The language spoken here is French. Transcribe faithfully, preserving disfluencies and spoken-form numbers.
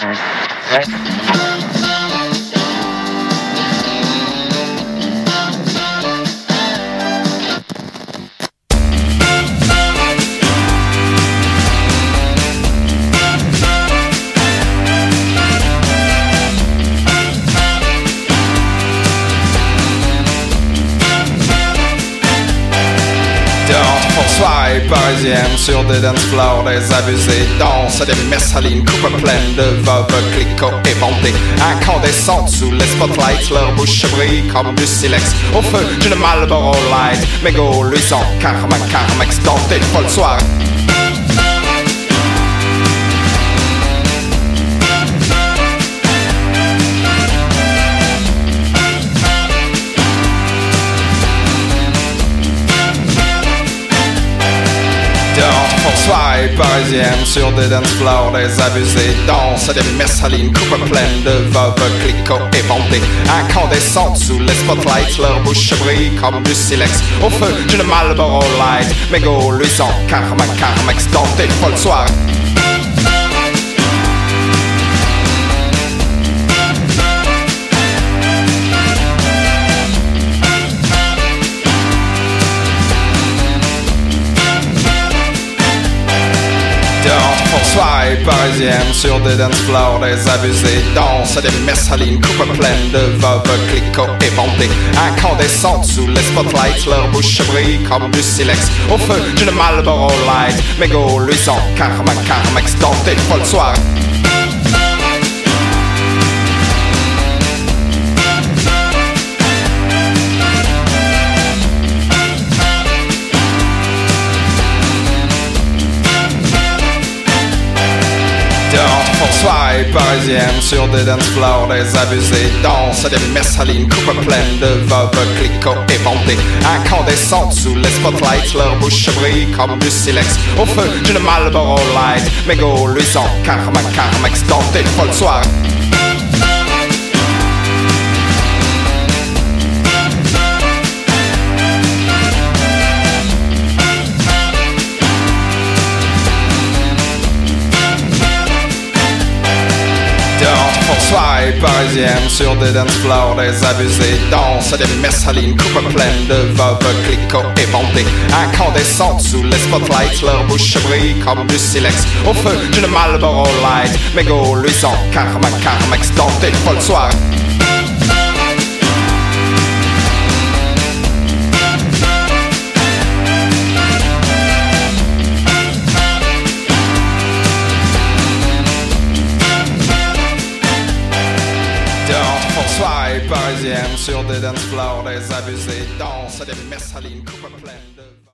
Soirée parisienne sur des dance floors, des abusés dansent, des messalines coupes pleines de veuves cliquot et bandées incandescentes sous les spotlights, leur bouche brille comme du silex au feu d'une Marlboro Light, mégot luisant, karma, carmex dans tes folles soirées. Soirée parisienne sur des dance floors, des abusés dansent, des messalines coupes pleines de veuves cliquot et bandées incandescentes sous les spotlights, leur bouche brille comme du silex au feu d'une Marlboro Light, mégot luisant, karma, carmex dans tes folles soirées. Soirée parisienne sur des dance floors, des abusés dansent, des messalines coupes pleines de veuves cliquot et bandées incandescentes sous les spotlights, leur bouche brille comme du silex au feu d'une Marlboro Light, mégot luisant, karma, carmex dans tes folles soirées. Soirée parisienne sur des dance floors, des abusés dansent, des messalines coupes pleines de veuves cliquot et bandées incandescentes sous les spotlights, leur bouche brille comme du silex au feu d'une Marlboro Light, mégot luisant, karma, carmex dans tes folles soirées. Soirée parisienne sur des dance floors, des abusés dansent, des messalines coupes pleines de veuves cliquot et bandées incandescentes sous les spotlights, leur bouche brille comme du silex au feu d'une Marlboro Light, mégot luisant, karma, carmex dans tes folles soirées. Soirée parisienne sur des dance floors, des abusés dansent, des messalines coupes pleines de